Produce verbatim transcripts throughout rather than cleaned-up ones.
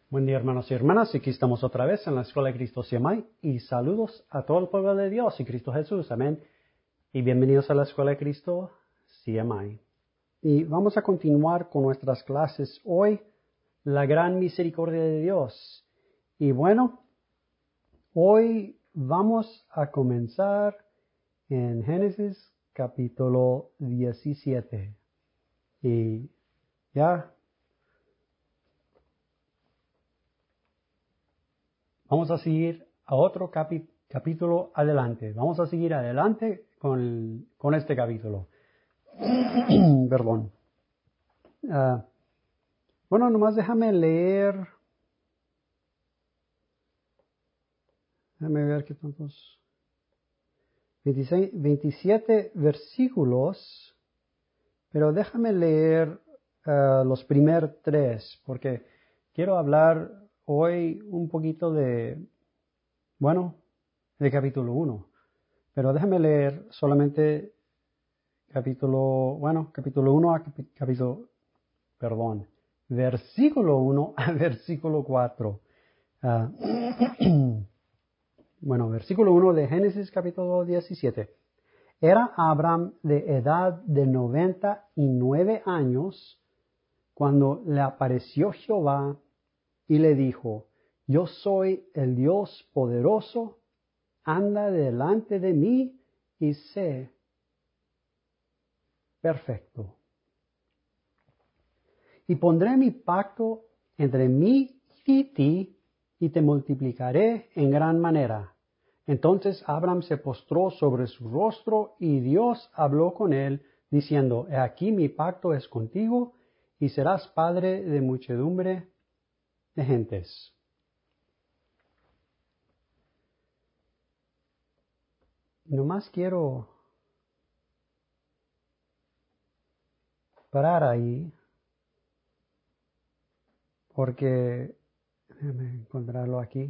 Buen día, hermanos y hermanas. Aquí estamos otra vez en la Escuela de Cristo C M I y saludos a todo el pueblo de Dios y Cristo Jesús. Amén. Y bienvenidos a la Escuela de Cristo C M I. Y vamos a continuar con nuestras clases hoy, la gran misericordia de Dios. Y bueno, hoy vamos a comenzar en Génesis capítulo diecisiete. Y ya vamos a seguir a otro capi- capítulo adelante. Vamos a seguir adelante con, el- con este capítulo. Perdón. Uh, bueno, nomás déjame leer. Déjame ver qué tantos. veintiséis, veintisiete versículos. Pero déjame leer uh, los primeros tres, porque quiero hablar hoy un poquito de, bueno, de capítulo uno. Pero déjame leer solamente capítulo, bueno, capítulo uno a capi- capítulo, perdón, versículo uno a versículo cuatro. Uh, bueno, versículo uno de Génesis capítulo diecisiete. Era Abraham de edad de noventa y nueve años cuando le apareció Jehová y le dijo: Yo soy el Dios poderoso, anda delante de mí y sé perfecto. Y pondré mi pacto entre mí y ti, y te multiplicaré en gran manera. Entonces Abraham se postró sobre su rostro, y Dios habló con él, diciendo: He aquí mi pacto es contigo, y serás padre de muchedumbre de gentes. Nomás quiero parar ahí, porque déjame encontrarlo aquí.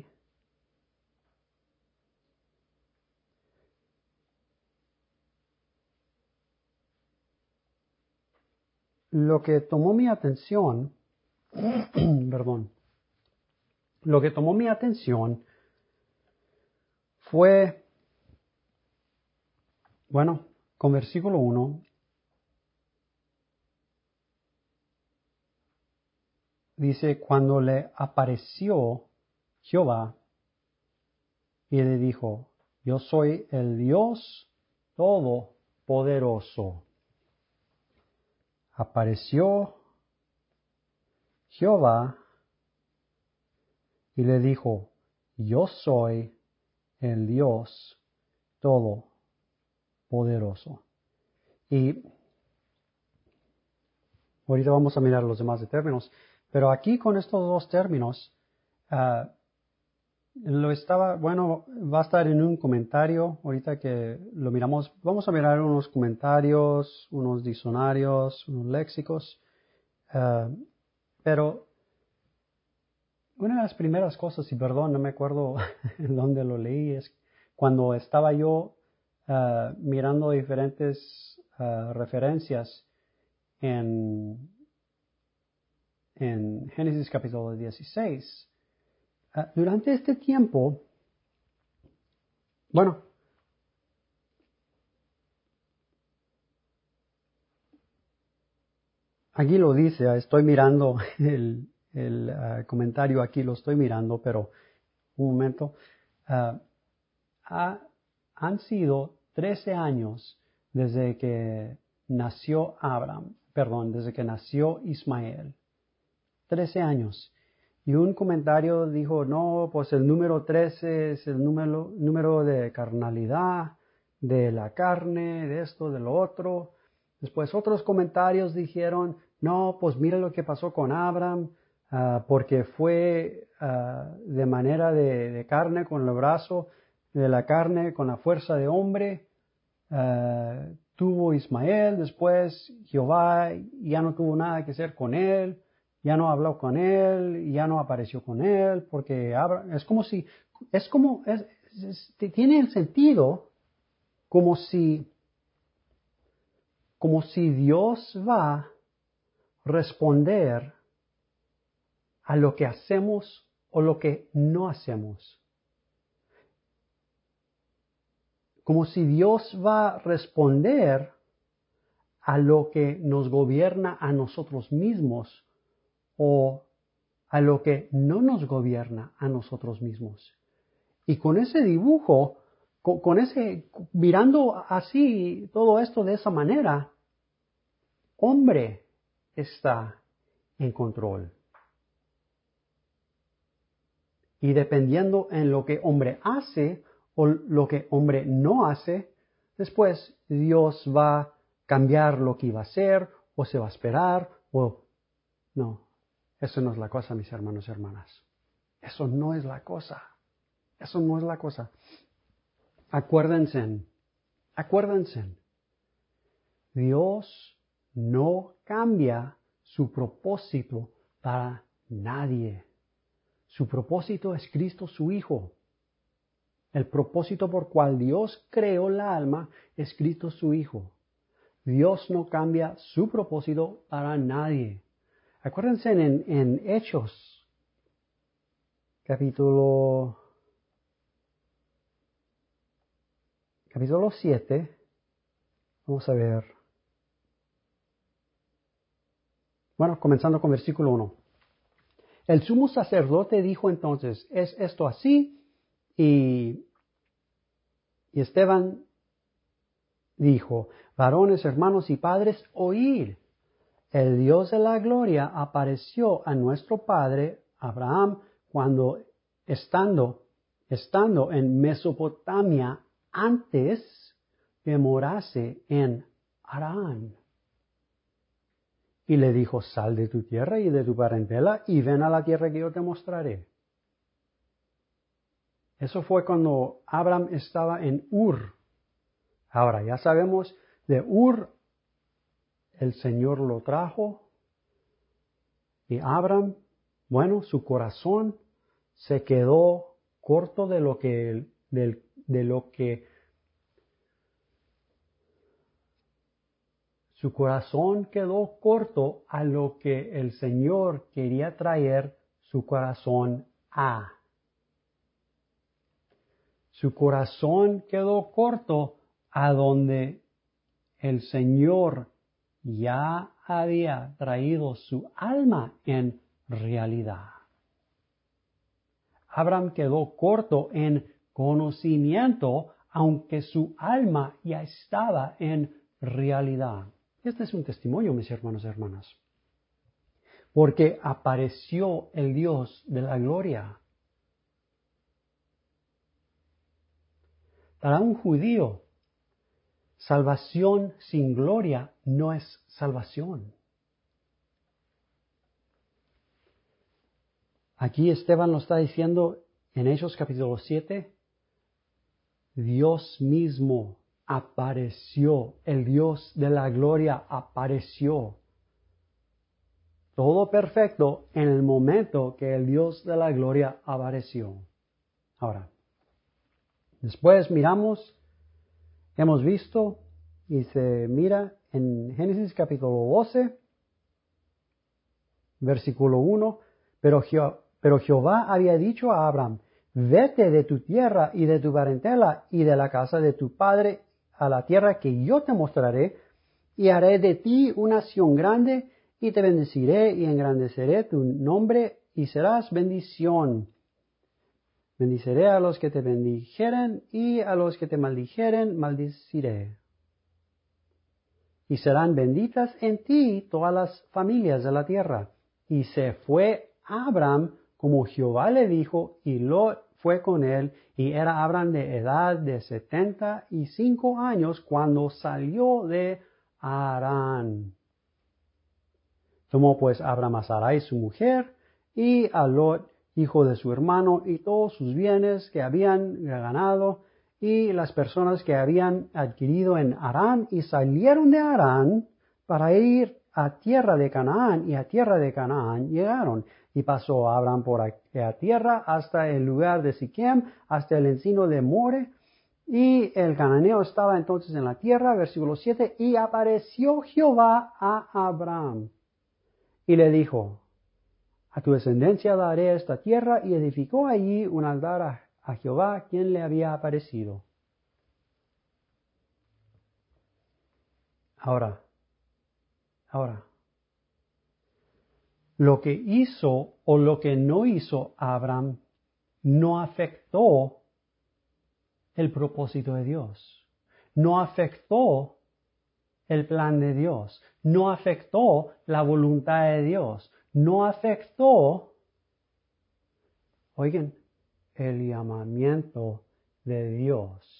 Lo que tomó mi atención, perdón, lo que tomó mi atención fue, bueno, con versículo uno, dice: cuando le apareció Jehová y le dijo: Yo soy el Dios Todopoderoso. Apareció Jehová y le dijo: Yo soy el Dios Todopoderoso. Y ahorita vamos a mirar los demás de términos, pero aquí con estos dos términos, uh, lo estaba, bueno, va a estar en un comentario, ahorita que lo miramos, vamos a mirar unos comentarios, unos diccionarios, unos léxicos, uh, pero una de las primeras cosas, y perdón, no me acuerdo en dónde lo leí, es cuando estaba yo uh, mirando diferentes uh, referencias en, en Génesis capítulo dieciséis. Uh, durante este tiempo, bueno, aquí lo dice, estoy mirando el, el uh, comentario, aquí lo estoy mirando, pero un momento. Uh, ha, han sido trece años desde que nació Abraham, perdón, desde que nació Ismael. trece años. Y un comentario dijo: no, pues el número trece es el número, número de carnalidad, de la carne, de esto, de lo otro. Después otros comentarios dijeron: no, pues mira lo que pasó con Abraham, uh, porque fue uh, de manera de, de carne, con el brazo de la carne, con la fuerza de hombre. Uh, tuvo Ismael, después Jehová ya no tuvo nada que hacer con él. Ya no habló con él, ya no apareció con él, porque Abraham, es como si, es como, es, es, tiene el sentido como si, como si Dios va a responder a lo que hacemos o lo que no hacemos. Como si Dios va a responder a lo que nos gobierna a nosotros mismos o a lo que no nos gobierna a nosotros mismos. Y con ese dibujo, con, con ese, mirando así todo esto de esa manera, hombre está en control. Y dependiendo en lo que hombre hace o lo que hombre no hace, después Dios va a cambiar lo que iba a hacer o se va a esperar o no. Eso no es la cosa, mis hermanos y hermanas. Eso no es la cosa. Eso no es la cosa. Acuérdense, acuérdense. Dios no cambia su propósito para nadie. Su propósito es Cristo su Hijo. El propósito por cual Dios creó la alma es Cristo su Hijo. Dios no cambia su propósito para nadie. Acuérdense en, en Hechos, capítulo, capítulo siete, vamos a ver. Bueno, comenzando con versículo uno. El sumo sacerdote dijo entonces, ¿es esto así? Y, y Esteban dijo, varones, hermanos y padres, oíd. El Dios de la gloria apareció a nuestro padre Abraham cuando estando, estando en Mesopotamia antes que morase en Harán. Y le dijo, sal de tu tierra y de tu parentela y ven a la tierra que yo te mostraré. Eso fue cuando Abraham estaba en Ur. Ahora ya sabemos, de Ur el Señor lo trajo y Abraham, bueno, su corazón se quedó corto de lo que, de, de lo que Su corazón quedó corto a lo que el Señor quería traer su corazón a. Su corazón quedó corto a donde el Señor ya había traído su alma en realidad. Abraham quedó corto en conocimiento, aunque su alma ya estaba en realidad. Este es un testimonio, mis hermanos y hermanas, porque apareció el Dios de la gloria. Para un judío, salvación sin gloria no es salvación. Aquí Esteban lo está diciendo en Hechos capítulo siete. Dios mismo apareció, el Dios de la gloria apareció. Todo perfecto en el momento que el Dios de la gloria apareció. Ahora, después miramos, hemos visto y se mira en Génesis capítulo doce, versículo uno, pero, Je- pero Jehová había dicho a Abraham, vete de tu tierra y de tu parentela y de la casa de tu padre a la tierra que yo te mostraré, y haré de ti una nación grande, y te bendeciré y engrandeceré tu nombre, y serás bendición. Bendiciré a los que te bendijeren, y a los que te maldijeren, maldiciré. Y serán benditas en ti todas las familias de la tierra. Y se fue Abraham como Jehová le dijo, y Lot fue con él, y era Abraham de edad de setenta y cinco años cuando salió de Harán. Tomó pues Abraham a Sarai su mujer, y a Lot, hijo de su hermano, y todos sus bienes que habían ganado, y las personas que habían adquirido en Harán, y salieron de Harán para ir a tierra de Canaán, y a tierra de Canaán llegaron. Y pasó Abraham por aquella tierra hasta el lugar de Siquem, hasta el encino de More, y el cananeo estaba entonces en la tierra, versículo siete, y apareció Jehová a Abraham, y le dijo, A tu descendencia daré esta tierra, y edificó allí un altar a, a Jehová, quien le había aparecido. Ahora, ahora, lo que hizo o lo que no hizo Abraham no afectó el propósito de Dios, no afectó el plan de Dios, no afectó la voluntad de Dios, no afectó, oigan, el llamamiento de Dios.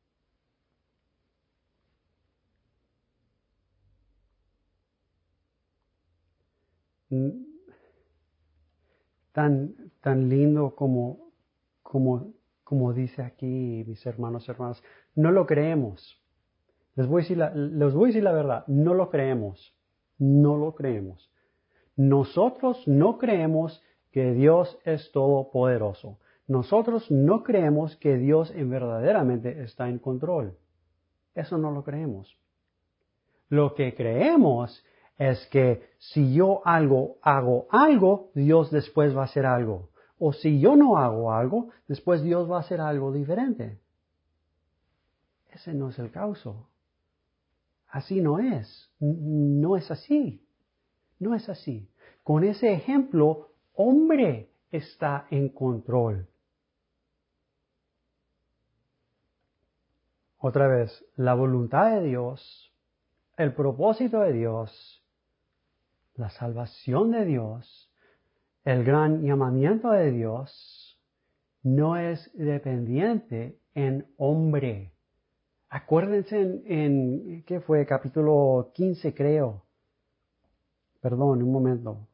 Tan, tan lindo como, como, como dice aquí, mis hermanos y hermanas, no lo creemos. Les voy a decir la, les voy a decir la verdad, no lo creemos, no lo creemos. Nosotros no creemos que Dios es todopoderoso. Nosotros no creemos que Dios en verdaderamente está en control. Eso no lo creemos. Lo que creemos es que si yo algo, hago algo, Dios después va a hacer algo. O si yo no hago algo, después Dios va a hacer algo diferente. Ese no es el caso. Así no es. No es así. No es así. Con ese ejemplo, hombre está en control. Otra vez, la voluntad de Dios, el propósito de Dios, la salvación de Dios, el gran llamamiento de Dios, no es dependiente en hombre. Acuérdense en, en ¿qué fue? Capítulo quince, creo. Perdón, un momento.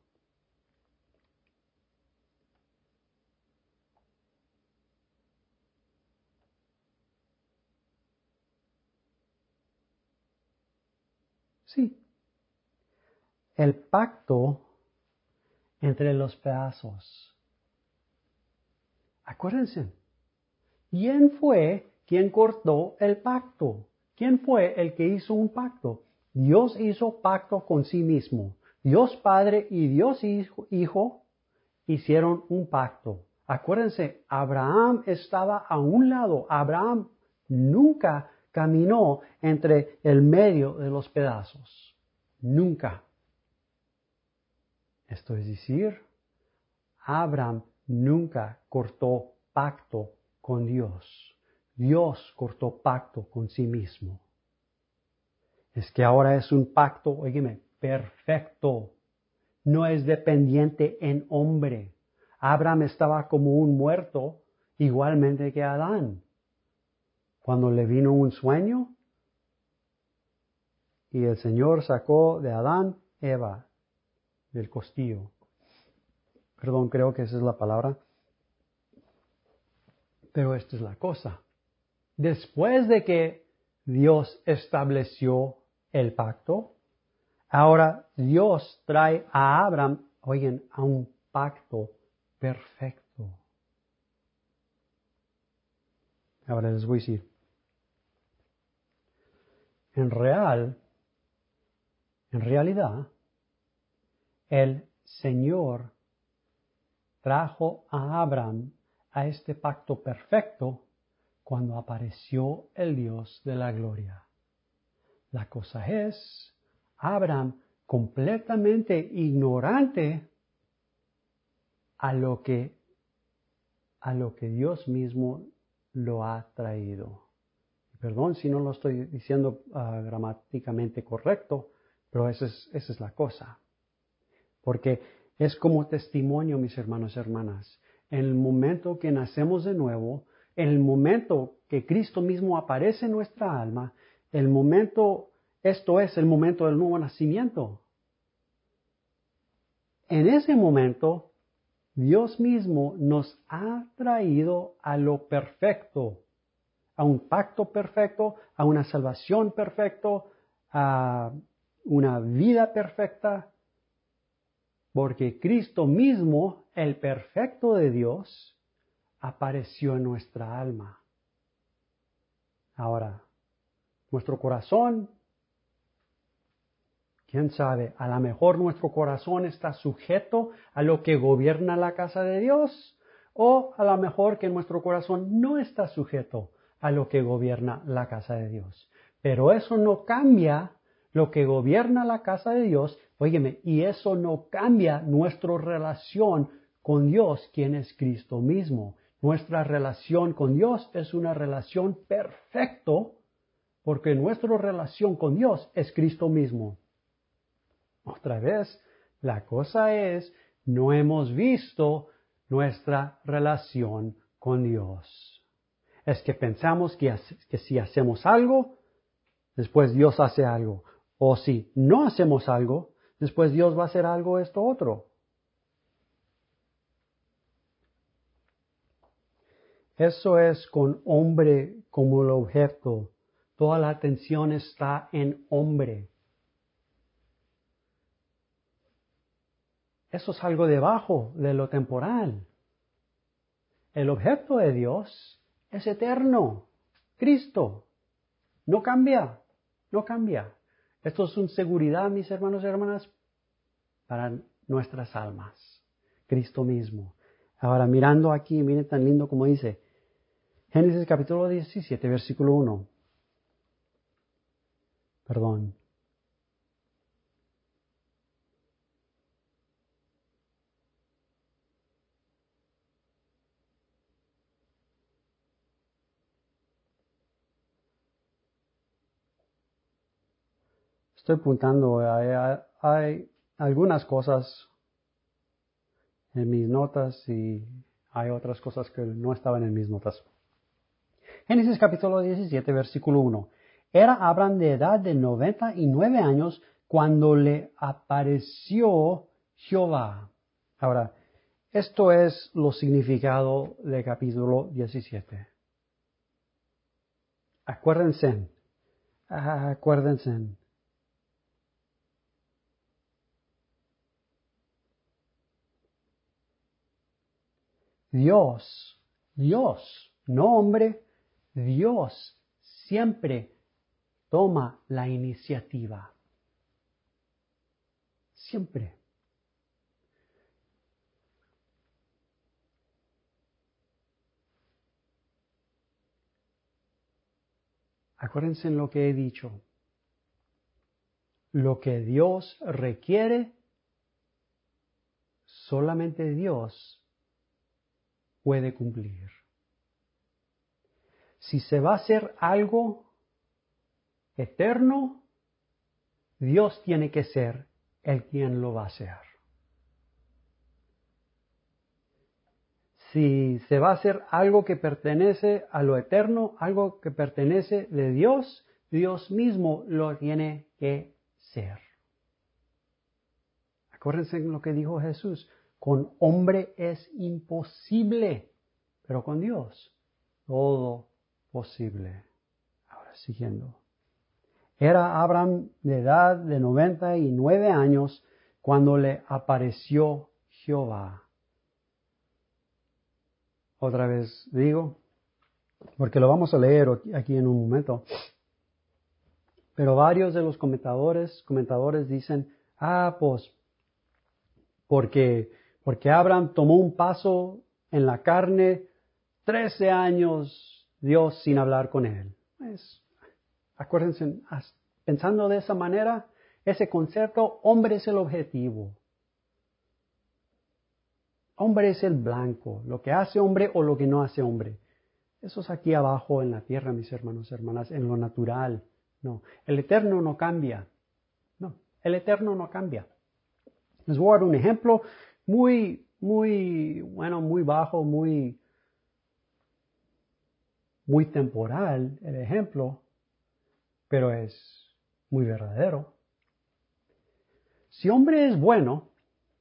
Sí. El pacto entre los pedazos. Acuérdense. ¿Quién fue quien cortó el pacto? ¿Quién fue el que hizo un pacto? Dios hizo pacto con sí mismo. Dios Padre y Dios Hijo, Hijo hicieron un pacto. Acuérdense, Abraham estaba a un lado. Abraham nunca caminó entre el medio de los pedazos. Nunca. Esto es decir, Abraham nunca cortó pacto con Dios. Dios cortó pacto con sí mismo. Es que ahora es un pacto, oígame, perfecto. No es dependiente en hombre. Abraham estaba como un muerto, igualmente que Adán. Cuando le vino un sueño y el Señor sacó de Adán Eva del costillo. Perdón, creo que esa es la palabra. Pero esta es la cosa. Después de que Dios estableció el pacto, ahora Dios trae a Abraham, oigan, a un pacto perfecto. Ahora les voy a decir, en real, en realidad, el Señor trajo a Abraham a este pacto perfecto cuando apareció el Dios de la gloria. La cosa es, Abraham, completamente ignorante a lo que, a lo que Dios mismo lo ha traído. Perdón si no lo estoy diciendo uh, gramáticamente correcto, pero esa es, esa es la cosa. Porque es como testimonio, mis hermanos y hermanas. En el momento que nacemos de nuevo, en el momento que Cristo mismo aparece en nuestra alma, el momento, esto es el momento del nuevo nacimiento. En ese momento, Dios mismo nos ha traído a lo perfecto, a un pacto perfecto, a una salvación perfecta, a una vida perfecta, porque Cristo mismo, el perfecto de Dios, apareció en nuestra alma. Ahora, nuestro corazón ¿Quién sabe? A lo mejor nuestro corazón está sujeto a lo que gobierna la casa de Dios, o a lo mejor que nuestro corazón no está sujeto a lo que gobierna la casa de Dios. Pero eso no cambia lo que gobierna la casa de Dios, óyeme, y eso no cambia nuestra relación con Dios, quien es Cristo mismo. Nuestra relación con Dios es una relación perfecta, porque nuestra relación con Dios es Cristo mismo. Otra vez, la cosa es, no hemos visto nuestra relación con Dios. Es que pensamos que, que si hacemos algo, después Dios hace algo. O si no hacemos algo, después Dios va a hacer algo esto otro. Eso es con hombre como el objeto. Toda la atención está en hombre. Eso es algo debajo de lo temporal. El objeto de Dios es eterno. Cristo. No cambia. No cambia. Esto es una seguridad, mis hermanos y hermanas, para nuestras almas. Cristo mismo. Ahora, mirando aquí, miren tan lindo como dice. Génesis capítulo diecisiete, versículo uno. Perdón. Estoy apuntando, hay, hay algunas cosas en mis notas y hay otras cosas que no estaban en mis notas. Génesis capítulo diecisiete, versículo uno. Era Abraham de edad de noventa y nueve años cuando le apareció Jehová. Ahora, esto es lo significado del capítulo diecisiete. Acuérdense, acuérdense. Dios, Dios, no hombre, Dios siempre toma la iniciativa. Siempre. Acuérdense en lo que he dicho. Lo que Dios requiere, solamente Dios puede cumplir. Si se va a hacer algo eterno, Dios tiene que ser el quien lo va a hacer. Si se va a hacer algo que pertenece a lo eterno, algo que pertenece de Dios, Dios mismo lo tiene que ser. Acuérdense en lo que dijo Jesús. Con hombre es imposible, pero con Dios todo posible. Ahora siguiendo. Era Abraham de edad de noventa y nueve años cuando le apareció Jehová. Otra vez digo, porque lo vamos a leer aquí en un momento. Pero varios de los comentadores, comentadores dicen, ah, pues, porque, porque Abraham tomó un paso en la carne, trece años Dios sin hablar con él. Pues, acuérdense, pensando de esa manera, ese concepto, hombre es el objetivo. Hombre es el blanco, lo que hace hombre o lo que no hace hombre. Eso es aquí abajo en la tierra, mis hermanos y hermanas, en lo natural. No, el eterno no cambia. No, el eterno no cambia. Les voy a dar un ejemplo muy, muy, bueno, muy bajo, muy, muy temporal el ejemplo, pero es muy verdadero. Si hombre es bueno,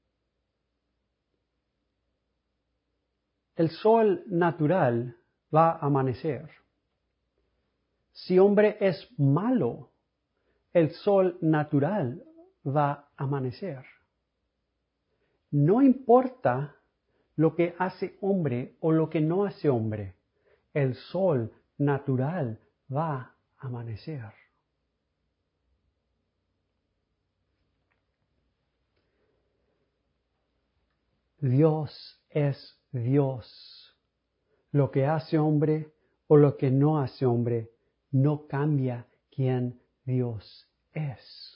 el sol natural va a amanecer. Si hombre es malo, el sol natural va a amanecer. No importa lo que hace hombre o lo que no hace hombre, el sol natural va a amanecer. Dios es Dios. Lo que hace hombre o lo que no hace hombre no cambia quién Dios es.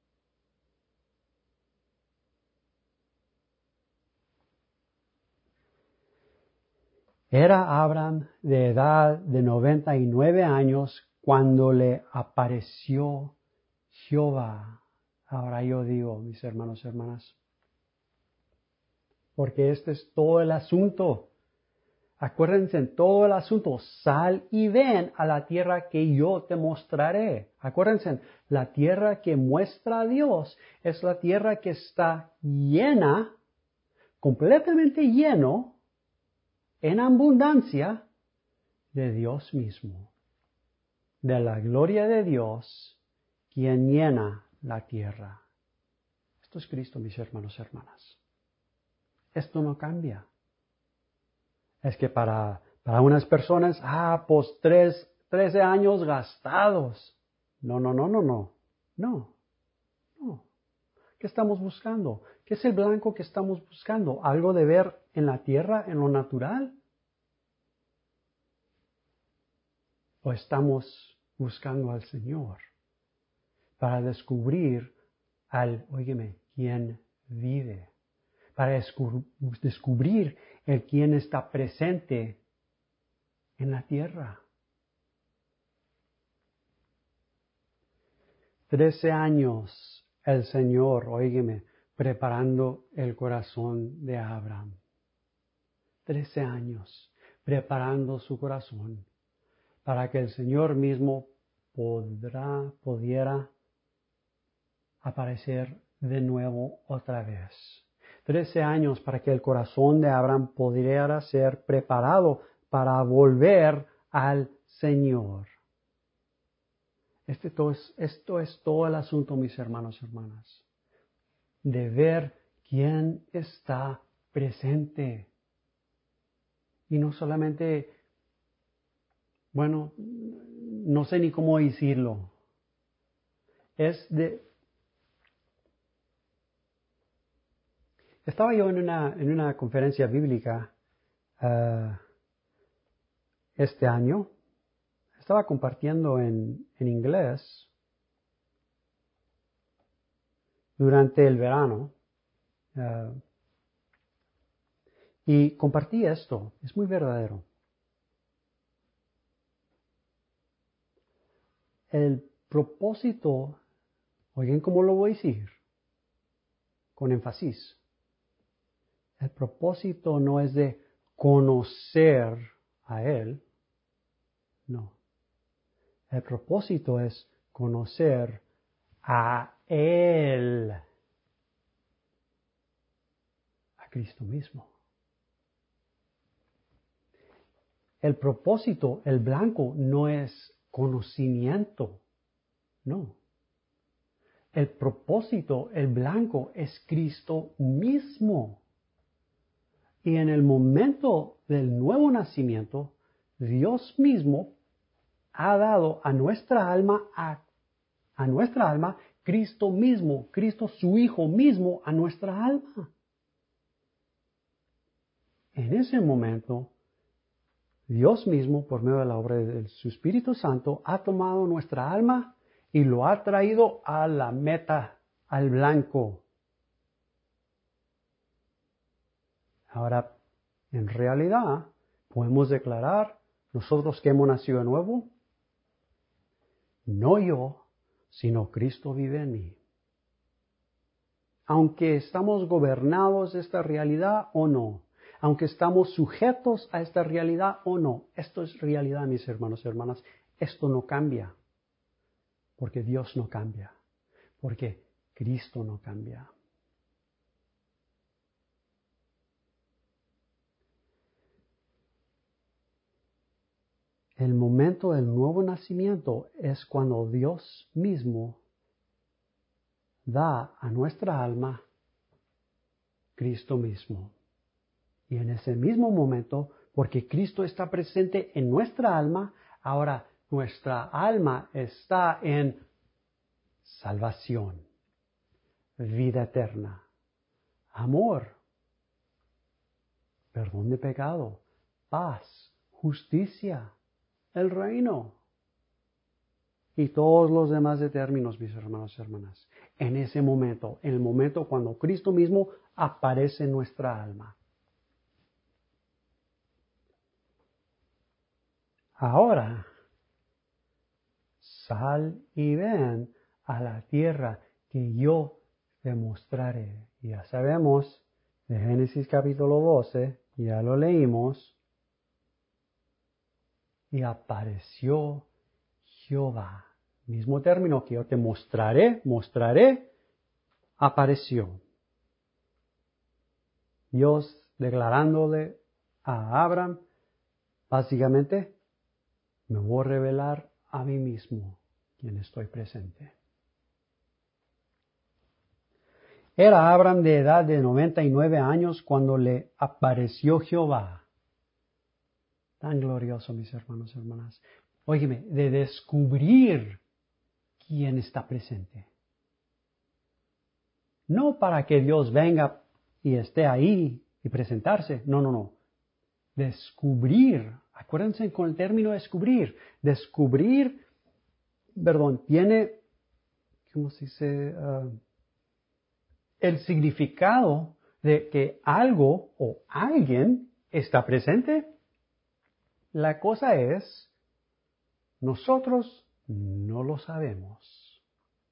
Era Abraham de edad de noventa y nueve años cuando le apareció Jehová. Ahora yo digo, mis hermanos y hermanas, porque este es todo el asunto. Acuérdense en todo el asunto, sal y ven a la tierra que yo te mostraré. Acuérdense, la tierra que muestra a Dios es la tierra que está llena, completamente lleno, en abundancia de Dios mismo, de la gloria de Dios, quien llena la tierra. Esto es Cristo, mis hermanos y hermanas. Esto no cambia. Es que para, para unas personas, ah, pues tres, trece años gastados. No, no, no, no, no. No, no. ¿Qué estamos buscando? ¿Qué es el blanco que estamos buscando? ¿Algo de ver en la tierra, en lo natural? ¿O estamos buscando al Señor para descubrir al, óyeme, quien vive? Para descubrir el quien está presente en la tierra. Trece años el Señor, óigeme, preparando el corazón de Abraham. Trece años preparando su corazón para que el Señor mismo podrá, pudiera aparecer de nuevo otra vez. Trece años para que el corazón de Abraham pudiera ser preparado para volver al Señor. Este todo es, esto es todo el asunto, mis hermanos y hermanas, de ver quién está presente. Y no solamente, bueno, no sé ni cómo decirlo, es de... Estaba yo en una, en una conferencia bíblica uh, este año. Estaba compartiendo en, en inglés durante el verano. Uh, y compartí esto. Es muy verdadero. El propósito, oigan cómo lo voy a decir, con énfasis. El propósito no es de conocer a Él, no. El propósito es conocer a Él, a Cristo mismo. El propósito, el blanco, no es conocimiento, no. El propósito, el blanco, es Cristo mismo. Y en el momento del nuevo nacimiento, Dios mismo ha dado a nuestra alma, a, a nuestra alma, Cristo mismo, Cristo su Hijo mismo a nuestra alma. En ese momento, Dios mismo, por medio de la obra de su Espíritu Santo, ha tomado nuestra alma y lo ha traído a la meta, al blanco. Ahora, en realidad, podemos declarar, nosotros que hemos nacido de nuevo, no yo, sino Cristo vive en mí. Aunque estamos gobernados de esta realidad o no, aunque estamos sujetos a esta realidad o no, esto es realidad, mis hermanos y hermanas, esto no cambia, porque Dios no cambia, porque Cristo no cambia. El momento del nuevo nacimiento es cuando Dios mismo da a nuestra alma Cristo mismo. Y en ese mismo momento, porque Cristo está presente en nuestra alma, ahora nuestra alma está en salvación, vida eterna, amor, perdón de pecado, paz, justicia, el reino. Y todos los demás de términos, mis hermanos y hermanas. En ese momento, en el momento cuando Cristo mismo aparece en nuestra alma. Ahora, sal y ven a la tierra que yo te mostraré. Ya sabemos, de Génesis capítulo doce, ya lo leímos. Y apareció Jehová. Mismo término que yo te mostraré, mostraré, apareció. Dios declarándole a Abraham, básicamente, me voy a revelar a mí mismo, quien estoy presente. Era Abraham de edad de noventa y nueve años cuando le apareció Jehová. Tan glorioso, mis hermanos y hermanas. Óyeme, de descubrir quién está presente. No para que Dios venga y esté ahí y presentarse. No, no, no. Descubrir. Acuérdense con el término descubrir. Descubrir, perdón, tiene, ¿cómo se dice? Uh, el significado de que algo o alguien está presente. La cosa es, nosotros no lo sabemos,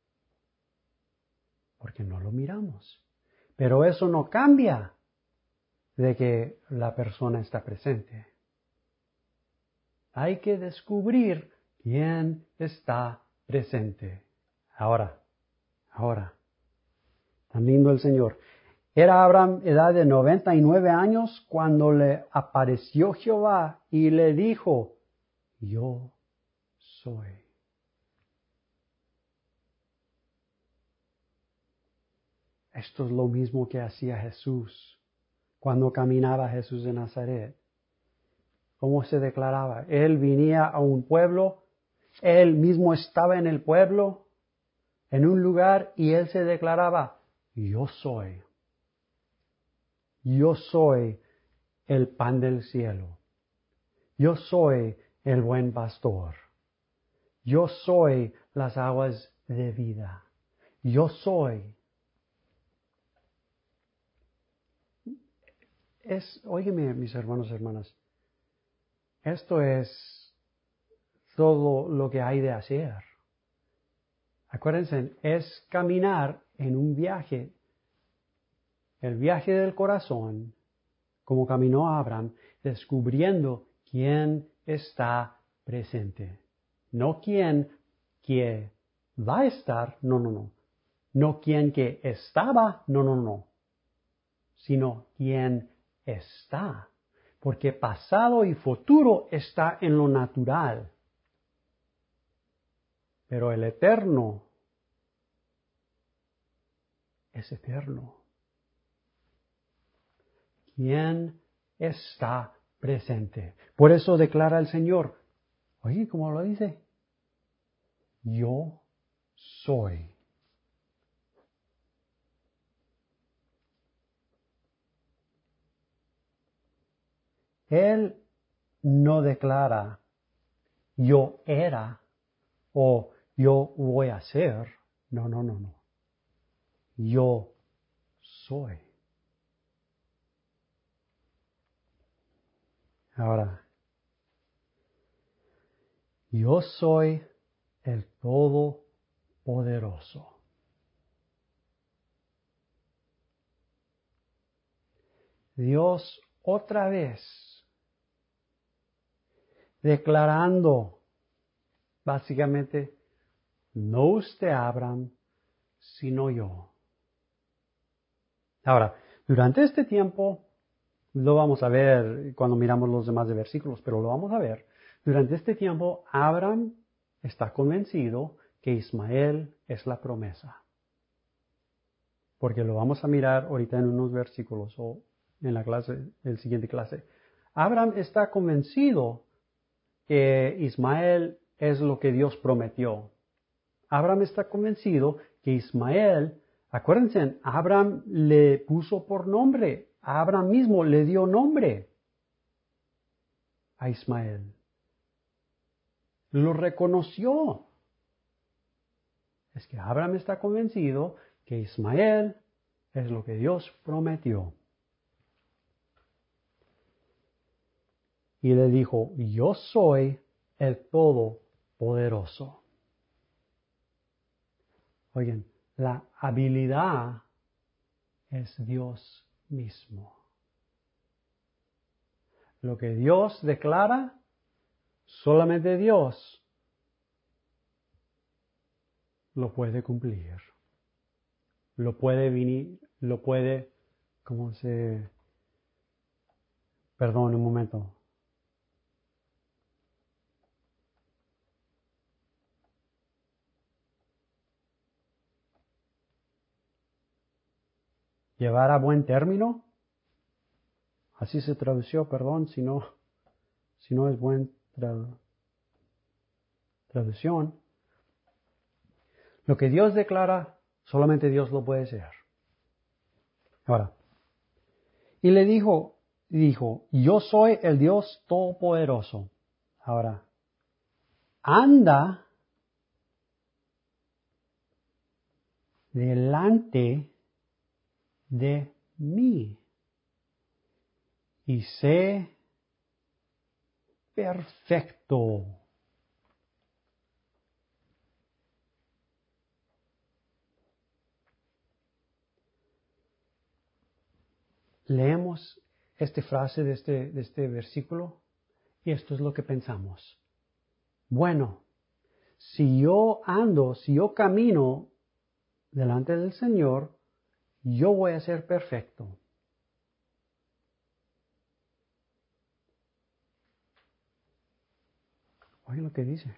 porque no lo miramos. Pero eso no cambia de que la persona está presente. Hay que descubrir quién está presente. Ahora, ahora, tan lindo el Señor. Era Abraham edad de noventa y nueve años cuando le apareció Jehová y le dijo, yo soy. Esto es lo mismo que hacía Jesús cuando caminaba Jesús de Nazaret. ¿Cómo se declaraba? Él venía a un pueblo, él mismo estaba en el pueblo, en un lugar, y él se declaraba, yo soy. Yo soy el pan del cielo. Yo soy el buen pastor. Yo soy las aguas de vida. Yo soy. Es, óyeme, mis hermanos y hermanas, esto es todo lo que hay de hacer. Acuérdense, es caminar en un viaje, el viaje del corazón, como caminó Abraham, descubriendo quién está presente. No quién que va a estar, no, no, no. No quién que estaba, no, no, no. Sino quién está. Porque pasado y futuro está en lo natural. Pero el eterno es eterno. ¿Quién está presente? Por eso declara el Señor, oye, ¿cómo lo dice? Yo soy. Él no declara, yo era o yo voy a ser. No, no, no, no. Yo soy. Ahora, yo soy el Todopoderoso. Dios otra vez declarando, básicamente, no usted Abraham, sino yo. Ahora, durante este tiempo, lo vamos a ver cuando miramos los demás de versículos, pero lo vamos a ver. Durante este tiempo, Abraham está convencido que Ismael es la promesa. Porque lo vamos a mirar ahorita en unos versículos o en la clase, el siguiente clase. Abraham está convencido que Ismael es lo que Dios prometió. Abraham está convencido que Ismael, acuérdense, Abraham le puso por nombre Abraham mismo le dio nombre a Ismael. Lo reconoció. Es que Abraham está convencido que Ismael es lo que Dios prometió. Y le dijo, yo soy el Todopoderoso. Oigan, la habilidad es Dios mismo. Lo que Dios declara, solamente Dios lo puede cumplir. Lo puede venir, lo puede, ¿cómo se? Perdón, un momento. Llevar a buen término. Así se tradució, perdón, si no, si no es buen tradu- traducción. Lo que Dios declara, solamente Dios lo puede hacer. Ahora, y le dijo, dijo, yo soy el Dios Todopoderoso. Ahora, anda delante de mí y sé perfecto. Leemos esta frase de este, de este versículo y esto es lo que pensamos. Bueno, si yo ando, si yo camino delante del Señor, yo voy a ser perfecto. Oye lo que dice.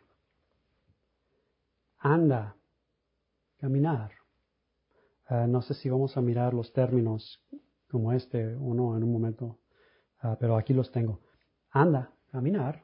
Anda, caminar. Uh, no sé si vamos a mirar los términos como este o no en un momento, uh, pero aquí los tengo. Anda, caminar.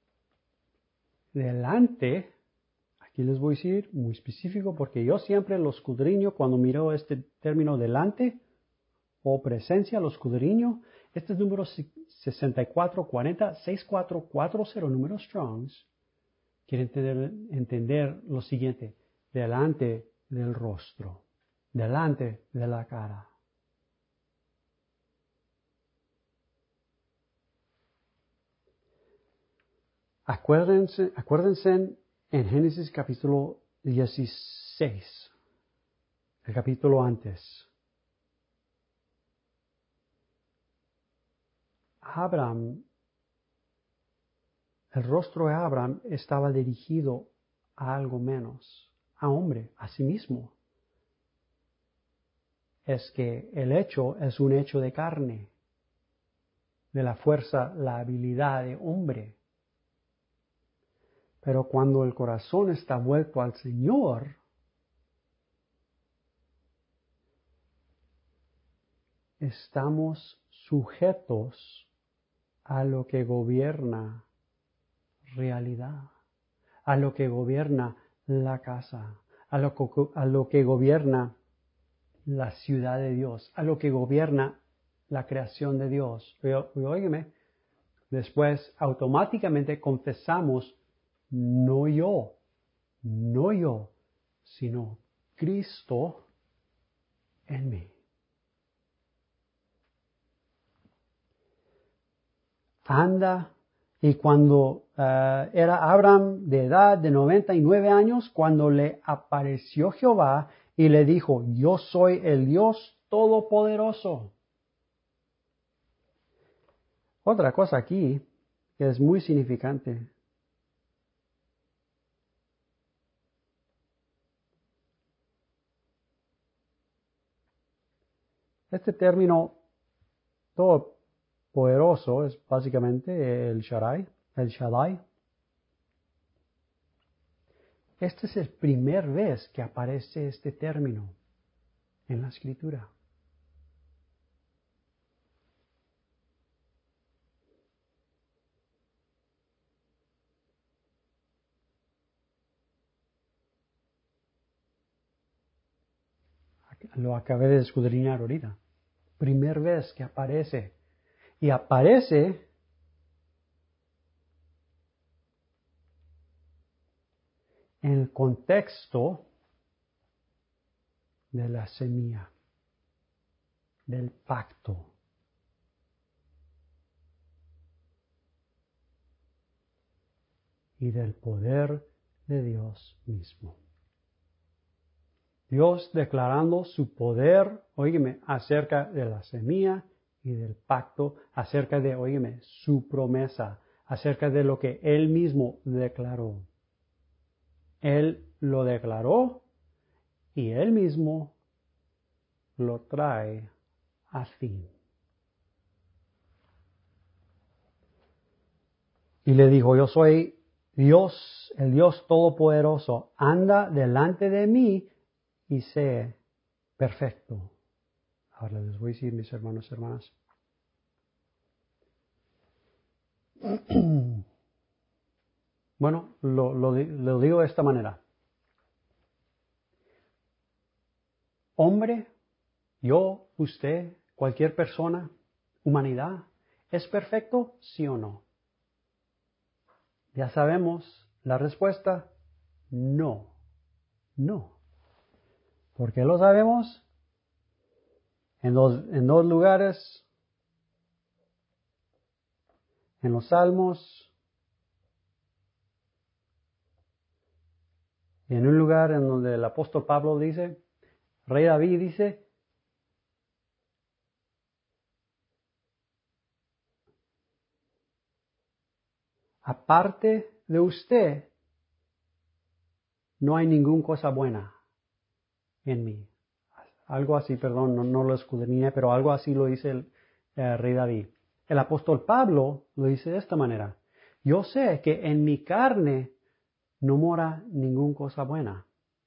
Delante, aquí les voy a decir muy específico porque yo siempre lo escudriño cuando miro este término delante o presencia, lo escudriño. Este es número sesenta y cuatro cuarenta, sesenta y cuatro cuarenta, número Strongs. Quiere entender, entender lo siguiente, delante del rostro, delante de la cara. Acuérdense, acuérdense en Génesis capítulo dieciséis, el capítulo antes. Abraham, el rostro de Abraham estaba dirigido a algo menos, a hombre, a sí mismo. Es que el hecho es un hecho de carne, de la fuerza, la habilidad de hombre. Pero cuando el corazón está vuelto al Señor, estamos sujetos a lo que gobierna realidad, a lo que gobierna la casa, a lo que, a lo que gobierna la ciudad de Dios, a lo que gobierna la creación de Dios. Y, y óigame, después automáticamente confesamos, no yo, no yo, sino Cristo en mí. Anda, y cuando uh, era Abraham de edad de noventa y nueve años, cuando le apareció Jehová y le dijo, yo soy el Dios Todopoderoso. Otra cosa aquí que es muy significante. Este término todopoderoso es básicamente el Shaddai, el Shaddai. Esta es la primera vez que aparece este término en la Escritura. Lo acabé de escudriñar ahorita. Primer vez que aparece. Y aparece en el contexto de la semilla, del pacto. Y del poder de Dios mismo. Dios declarando su poder, óigeme, acerca de la semilla y del pacto, acerca de, óigeme, su promesa, acerca de lo que Él mismo declaró. Él lo declaró y Él mismo lo trae a fin. Y le dijo, yo soy Dios, el Dios Todopoderoso, anda delante de mí y sé perfecto. Ahora les voy a decir, mis hermanos y hermanas. Bueno, lo, lo, lo digo de esta manera. Hombre, yo, usted, cualquier persona, humanidad, ¿es perfecto? ¿Sí o no? Ya sabemos la respuesta, no, no. ¿Por qué lo sabemos? En dos, en dos lugares, en los Salmos, y en un lugar en donde el apóstol Pablo dice, Rey David dice, aparte de usted, no hay ninguna cosa buena en mí. Algo así, perdón, no, no lo escudriñé, pero algo así lo dice el eh, Rey David. El apóstol Pablo lo dice de esta manera. Yo sé que en mi carne no mora ninguna cosa buena.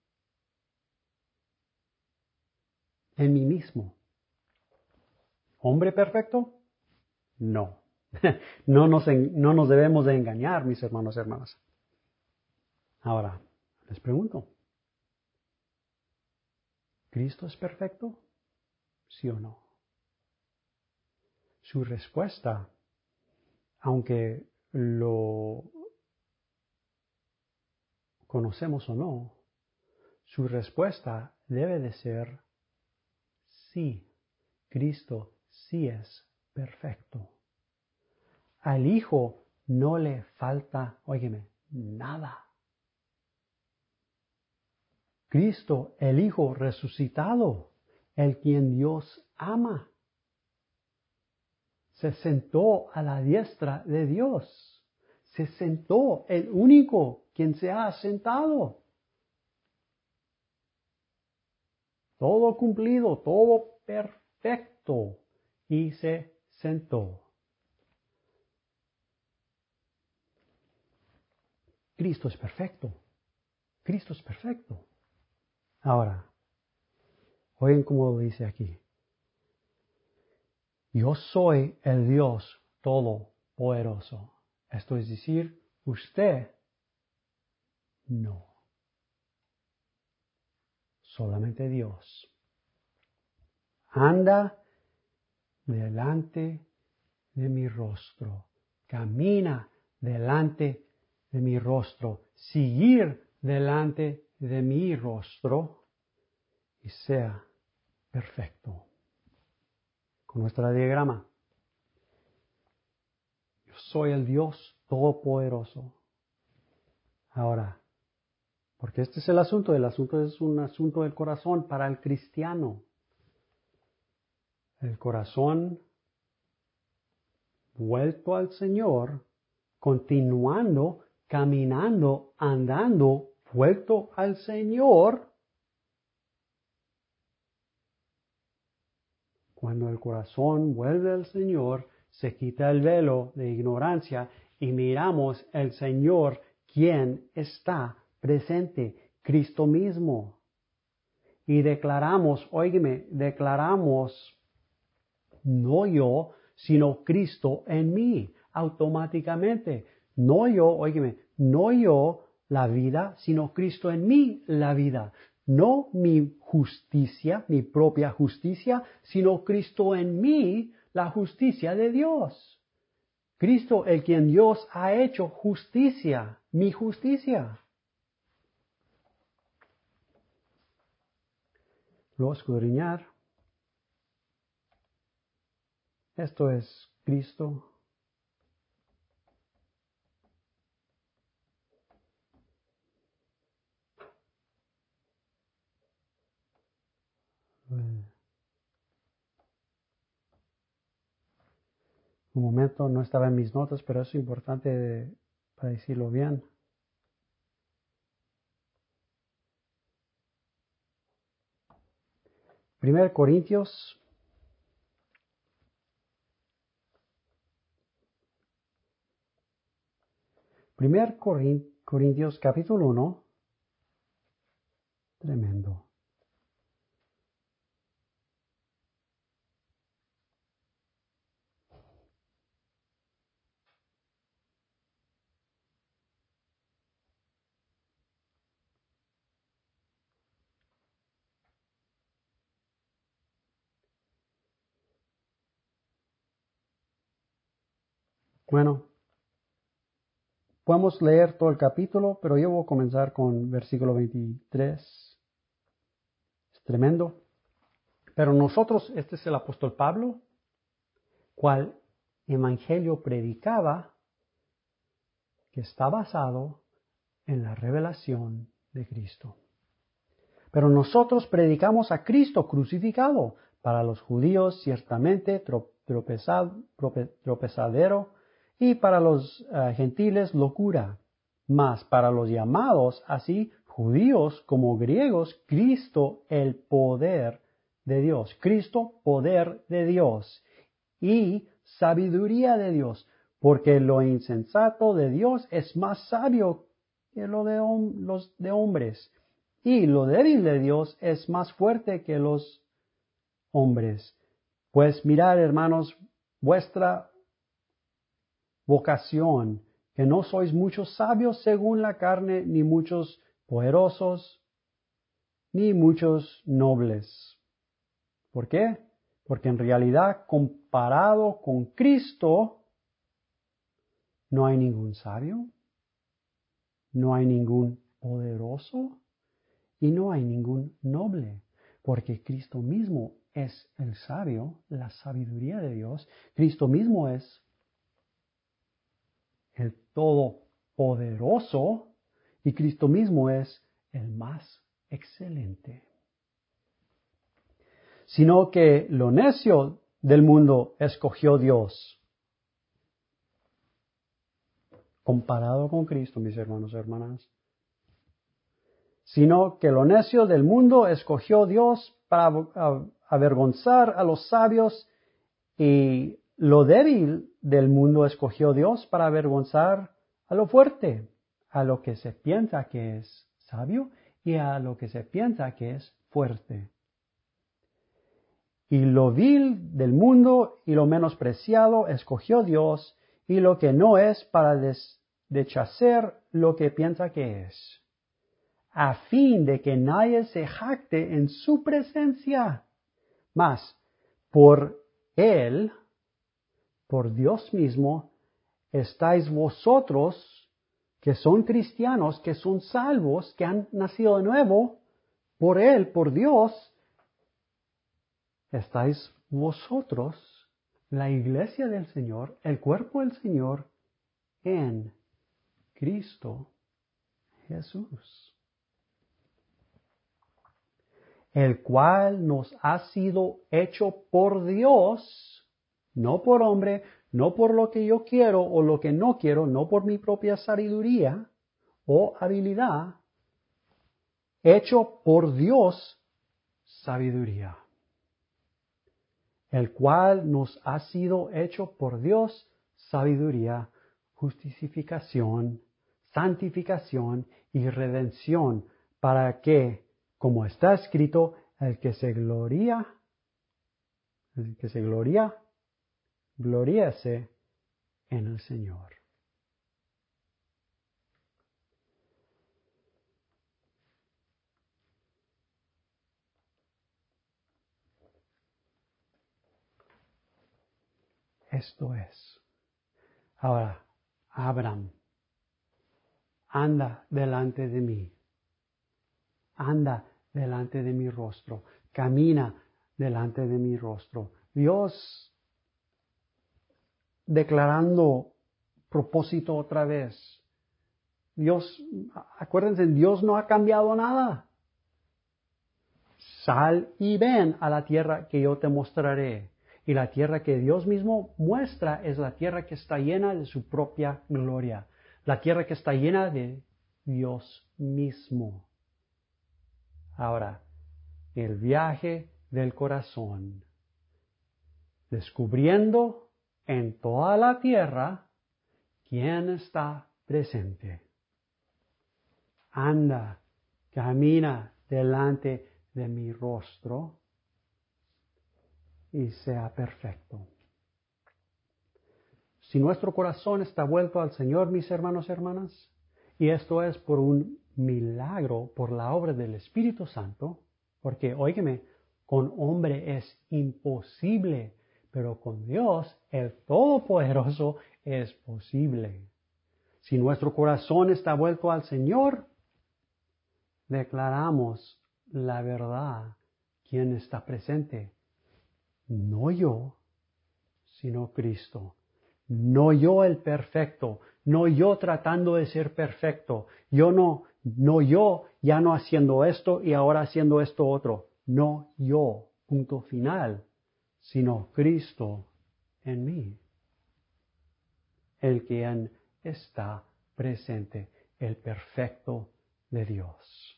En mí mismo. ¿Hombre perfecto? No. No nos, no nos debemos de engañar, mis hermanos y hermanas. Ahora, les pregunto. ¿Cristo es perfecto? ¿Sí o no? Su respuesta, aunque lo conocemos o no, su respuesta debe de ser sí. Cristo sí es perfecto. Al Hijo no le falta, óyeme, nada. Cristo, el Hijo resucitado, el quien Dios ama, se sentó a la diestra de Dios. Se sentó, el único quien se ha sentado. Todo cumplido, todo perfecto. Y se sentó. Cristo es perfecto. Cristo es perfecto. Ahora, oigan cómo lo dice aquí. Yo soy el Dios Todopoderoso. Esto es decir, usted no. Solamente Dios. Anda delante de mi rostro. Camina delante de mi rostro. Seguir delante de mi rostro y sea perfecto. Con nuestro diagrama. Yo soy el Dios Todopoderoso. Ahora, porque este es el asunto, el asunto es un asunto del corazón para el cristiano. El corazón vuelto al Señor, continuando, caminando, andando, vuelto al Señor. Cuando el corazón vuelve al Señor, se quita el velo de ignorancia y miramos el Señor, quien está presente, Cristo mismo. Y declaramos, óigeme, declaramos, no yo, sino Cristo en mí, automáticamente. No yo, óigeme, no yo la vida, sino Cristo en mí la vida. no mi justicia, mi propia justicia, sino Cristo en mí, la justicia de Dios. Cristo, el quien Dios ha hecho justicia, mi justicia. Lo escudriñar. Esto es Cristo. Un momento, no estaba en mis notas, pero es importante para decirlo bien. Primero Corintios. Primer Corintios capítulo uno. Tremendo. Bueno, podemos leer todo el capítulo, pero yo voy a comenzar con versículo veintitrés. Es tremendo. Pero nosotros, este es el apóstol Pablo, cual evangelio predicaba, que está basado en la revelación de Cristo. Pero nosotros predicamos a Cristo crucificado, para los judíos ciertamente tropezado, tropezadero, y para los uh, gentiles locura. Mas para los llamados, así judíos como griegos, Cristo el poder de Dios. Cristo poder de Dios y sabiduría de Dios, porque lo insensato de Dios es más sabio que lo de los de hombres, y lo débil de Dios es más fuerte que los hombres. Pues mirad, hermanos, vuestra vocación, que no sois muchos sabios según la carne, ni muchos poderosos, ni muchos nobles. ¿Por qué? Porque en realidad, comparado con Cristo, no hay ningún sabio, no hay ningún poderoso y no hay ningún noble, porque Cristo mismo es el sabio, la sabiduría de Dios. Cristo mismo es el todopoderoso y Cristo mismo es el más excelente. Sino que lo necio del mundo escogió Dios. Comparado con Cristo, mis hermanos y hermanas. Sino que lo necio del mundo escogió Dios para avergonzar a los sabios, y lo débil del mundo escogió Dios para avergonzar a lo fuerte, a lo que se piensa que es sabio y a lo que se piensa que es fuerte. Y lo vil del mundo y lo menospreciado escogió Dios, y lo que no es, para deshacer lo que piensa que es, a fin de que nadie se jacte en su presencia. Mas por Él, por Dios mismo, estáis vosotros, que son cristianos, que son salvos, que han nacido de nuevo, por Él, por Dios, estáis vosotros, la iglesia del Señor, el cuerpo del Señor, en Cristo Jesús, el cual nos ha sido hecho por Dios, no por hombre, no por lo que yo quiero o lo que no quiero, no por mi propia sabiduría o habilidad, hecho por Dios sabiduría, el cual nos ha sido hecho por Dios sabiduría, justificación, santificación y redención, para que, como está escrito, el que se gloria, el que se gloria, gloríese en el Señor. Esto es. Ahora, Abraham, anda delante de mí. Anda delante de mi rostro. Camina delante de mi rostro. Dios declarando propósito otra vez. Dios, acuérdense, Dios no ha cambiado nada. Sal y ven a la tierra que yo te mostraré. Y la tierra que Dios mismo muestra es la tierra que está llena de su propia gloria. La tierra que está llena de Dios mismo. Ahora, el viaje del corazón. Descubriendo en toda la tierra quién está presente. Anda, camina delante de mi rostro y sea perfecto. Si nuestro corazón está vuelto al Señor, mis hermanos y hermanas, y esto es por un milagro, por la obra del Espíritu Santo, porque, óigeme, con hombre es imposible, pero con Dios, el Todopoderoso, es posible. Si nuestro corazón está vuelto al Señor, declaramos la verdad, quién está presente. No yo, sino Cristo. No yo el perfecto, no yo tratando de ser perfecto. Yo no, no yo ya no haciendo esto y ahora haciendo esto otro. No yo, punto final, sino Cristo en mí. El quien está presente, el perfecto de Dios.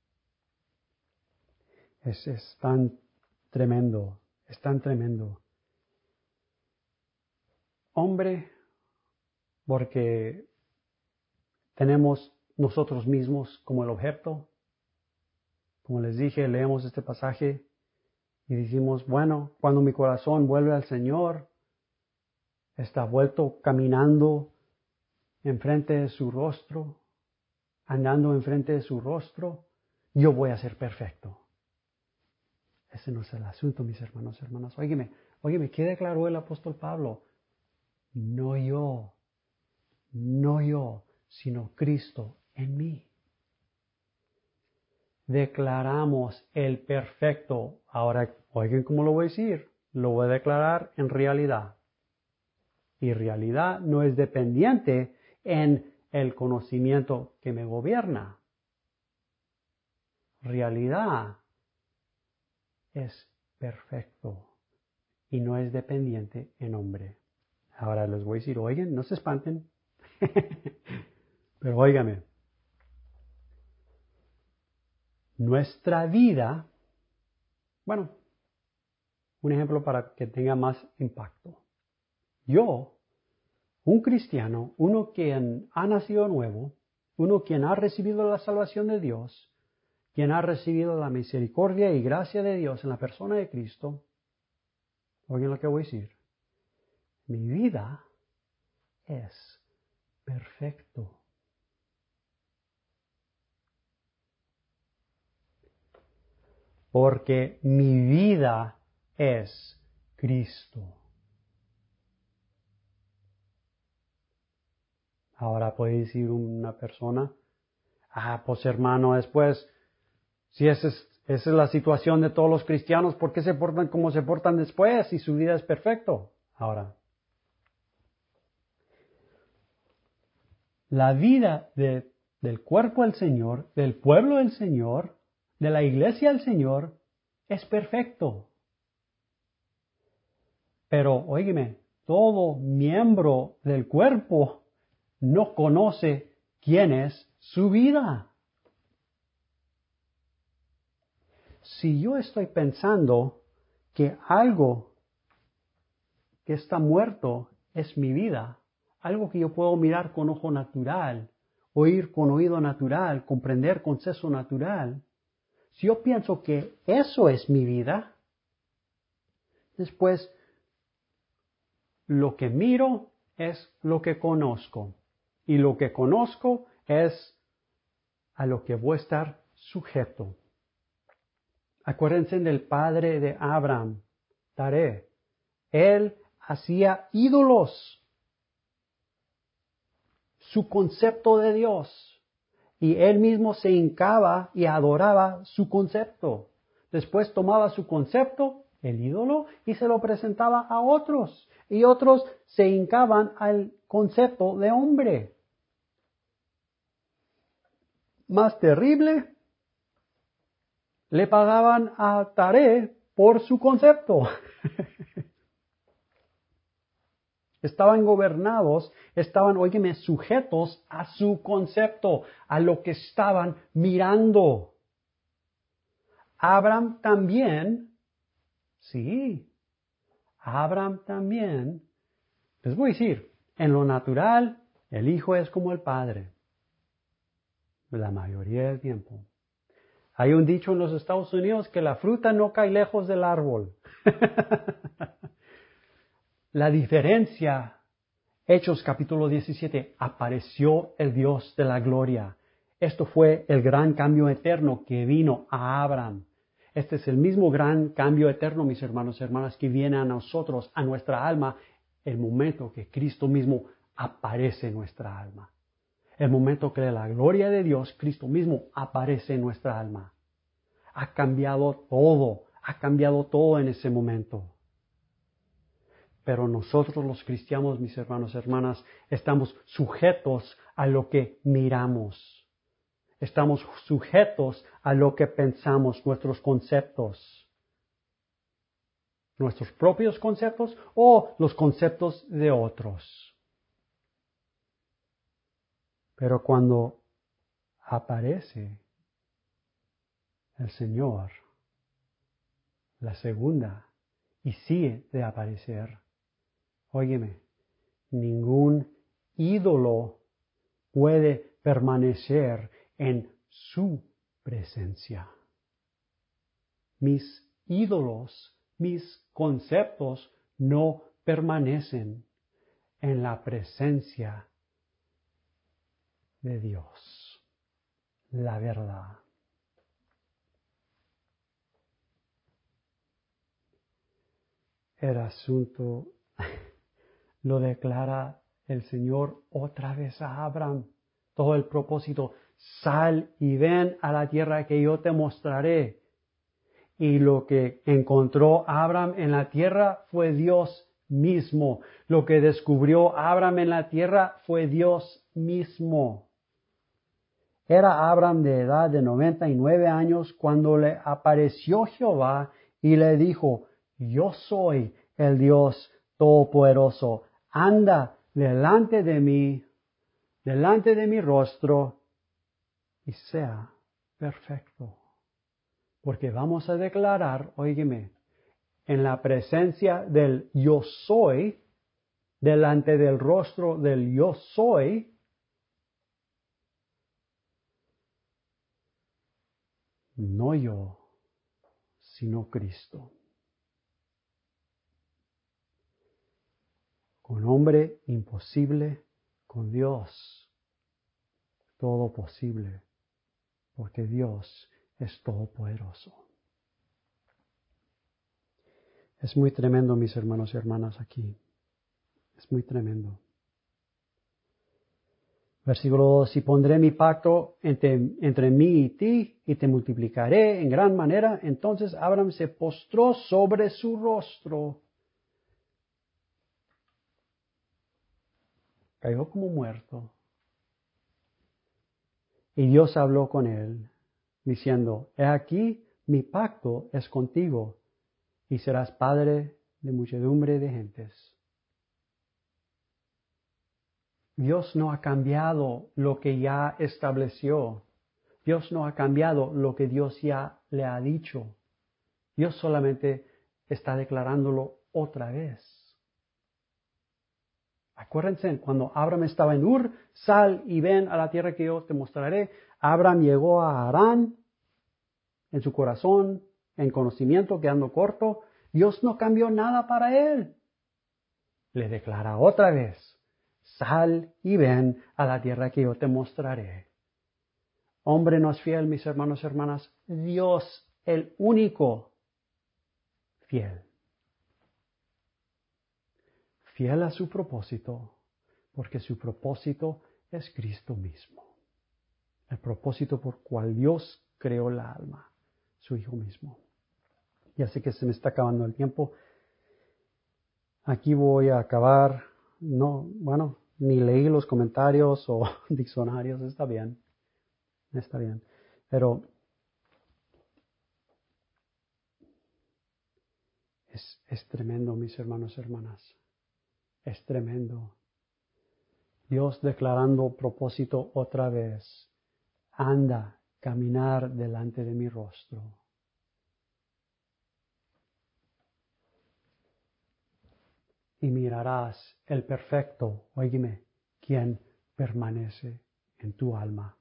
Es, es tan tremendo, es tan tremendo. Hombre, porque tenemos nosotros mismos como el objeto. Como les dije, leemos este pasaje y decimos, bueno, cuando mi corazón vuelve al Señor, está vuelto caminando enfrente de su rostro, andando enfrente de su rostro, yo voy a ser perfecto. Ese no es el asunto, mis hermanos y hermanas. Óigeme, óigeme, ¿qué declaró el apóstol Pablo? No yo, no yo, sino Cristo en mí. Declaramos el perfecto. Ahora, oigan cómo lo voy a decir. Lo voy a declarar en realidad. Y realidad no es dependiente en el conocimiento que me gobierna. Realidad es perfecto y no es dependiente en hombre. Ahora les voy a decir, oigan, no se espanten. Pero óigame. Nuestra vida, bueno, un ejemplo para que tenga más impacto. Yo, un cristiano, uno quien ha nacido nuevo, uno quien ha recibido la salvación de Dios, quien ha recibido la misericordia y gracia de Dios en la persona de Cristo, oigan lo que voy a decir, mi vida es perfecto. Porque mi vida es Cristo. Ahora puede decir una persona, ah, pues hermano, después, si esa es, esa es la situación de todos los cristianos, ¿por qué se portan como se portan después si su vida es perfecto? Ahora, la vida de, del cuerpo del Señor, del pueblo del Señor, de la iglesia del Señor, es perfecto. Pero, óigame, todo miembro del cuerpo no conoce quién es su vida. Si yo estoy pensando que algo que está muerto es mi vida, algo que yo puedo mirar con ojo natural, oír con oído natural, comprender con seso natural, si yo pienso que eso es mi vida, después lo que miro es lo que conozco. Y lo que conozco es a lo que voy a estar sujeto. Acuérdense del padre de Abraham, Taré. Él hacía ídolos, su concepto de Dios. Y él mismo se hincaba y adoraba su concepto. Después tomaba su concepto, el ídolo, y se lo presentaba a otros. Y otros se hincaban al concepto de hombre. Más terrible, le pagaban a Taré por su concepto. Estaban gobernados, estaban, óyeme, sujetos a su concepto, a lo que estaban mirando. Abraham también, sí, Abraham también, les voy a decir, en lo natural, el hijo es como el padre, la mayoría del tiempo. Hay un dicho en los Estados Unidos que la fruta no cae lejos del árbol. La diferencia, Hechos capítulo diecisiete, apareció el Dios de la gloria. Esto fue el gran cambio eterno que vino a Abraham. Este es el mismo gran cambio eterno, mis hermanos y hermanas, que viene a nosotros, a nuestra alma, el momento que Cristo mismo aparece en nuestra alma. El momento que la gloria de Dios, Cristo mismo, aparece en nuestra alma. Ha cambiado todo, ha cambiado todo en ese momento. Pero nosotros los cristianos, mis hermanos y hermanas, estamos sujetos a lo que miramos. Estamos sujetos a lo que pensamos, nuestros conceptos. Nuestros propios conceptos o los conceptos de otros. Pero cuando aparece el Señor, la segunda, y sigue de aparecer, óyeme, ningún ídolo puede permanecer en su presencia. Mis ídolos, mis conceptos no permanecen en la presencia de Dios, la verdad. El asunto lo declara el Señor otra vez a Abraham. Todo el propósito, sal y ven a la tierra que yo te mostraré. Y lo que encontró Abraham en la tierra fue Dios mismo. Lo que descubrió Abraham en la tierra fue Dios mismo. Era Abraham de edad de noventa y nueve años cuando le apareció Jehová y le dijo, yo soy el Dios Todopoderoso. Anda delante de mí, delante de mi rostro, y sea perfecto. Porque vamos a declarar, óigeme, en la presencia del yo soy, delante del rostro del yo soy, no yo, sino Cristo. Con hombre imposible, con Dios todo posible, porque Dios es todopoderoso. Es muy tremendo, mis hermanos y hermanas, aquí. Es muy tremendo. Versículo dos, y pondré mi pacto entre, entre mí y ti, y te multiplicaré en gran manera. Entonces Abraham se postró sobre su rostro. Cayó como muerto. Y Dios habló con él, diciendo, he aquí, mi pacto es contigo, y serás padre de muchedumbre de gentes. Dios no ha cambiado lo que ya estableció. Dios no ha cambiado lo que Dios ya le ha dicho. Dios solamente está declarándolo otra vez. Acuérdense, cuando Abraham estaba en Ur, sal y ven a la tierra que yo te mostraré. Abraham llegó a Harán, en su corazón, en conocimiento, quedando corto. Dios no cambió nada para él. Le declara otra vez, sal y ven a la tierra que yo te mostraré. Hombre no es fiel, mis hermanos y hermanas, Dios el único fiel. fiel a su propósito, porque su propósito es Cristo mismo. El propósito por cual Dios creó la alma, su Hijo mismo. Ya sé que se me está acabando el tiempo. Aquí voy a acabar. No, bueno, ni leí los comentarios o diccionarios. Está bien. Está bien. Pero es, es tremendo, mis hermanos y hermanas. Es tremendo. Dios declarando propósito otra vez. Anda, caminar delante de mi rostro. Y mirarás el perfecto, óigeme, quien permanece en tu alma.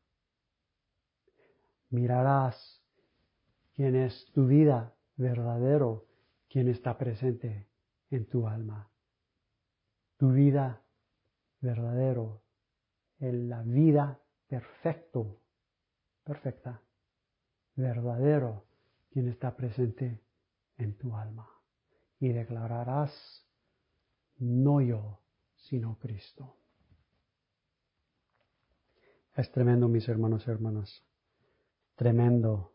Mirarás quién es tu vida verdadero, quien está presente en tu alma. Tu vida verdadero, en la vida perfecto, perfecta, verdadero, quien está presente en tu alma. Y declararás, no yo, sino Cristo. Es tremendo, mis hermanos y hermanas. Tremendo.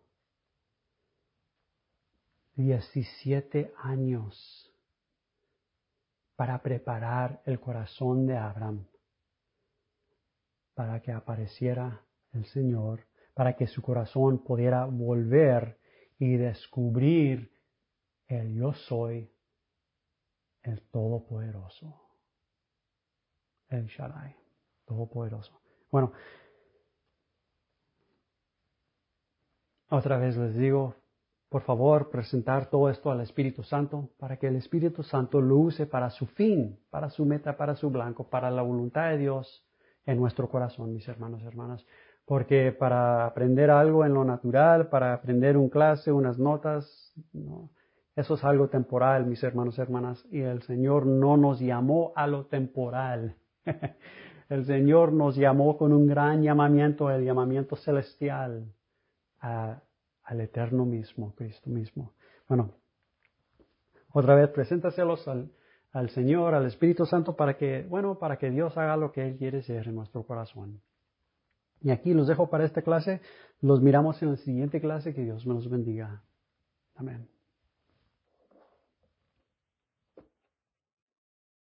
diecisiete años para preparar el corazón de Abraham, para que apareciera el Señor, para que su corazón pudiera volver y descubrir el yo soy, el Todopoderoso, el Shaddai, Todopoderoso. Bueno, otra vez les digo, por favor, presentar todo esto al Espíritu Santo para que el Espíritu Santo lo use para su fin, para su meta, para su blanco, para la voluntad de Dios en nuestro corazón, mis hermanos y hermanas. Porque para aprender algo en lo natural, para aprender un clase, unas notas, no, eso es algo temporal, mis hermanos y hermanas. Y el Señor no nos llamó a lo temporal. El Señor nos llamó con un gran llamamiento, el llamamiento celestial. A, al Eterno mismo, Cristo mismo. Bueno, otra vez, preséntaselos al, al Señor, al Espíritu Santo, para que, bueno, para que Dios haga lo que Él quiere hacer en nuestro corazón. Y aquí los dejo para esta clase. Los miramos en la siguiente clase. Que Dios me los bendiga. Amén.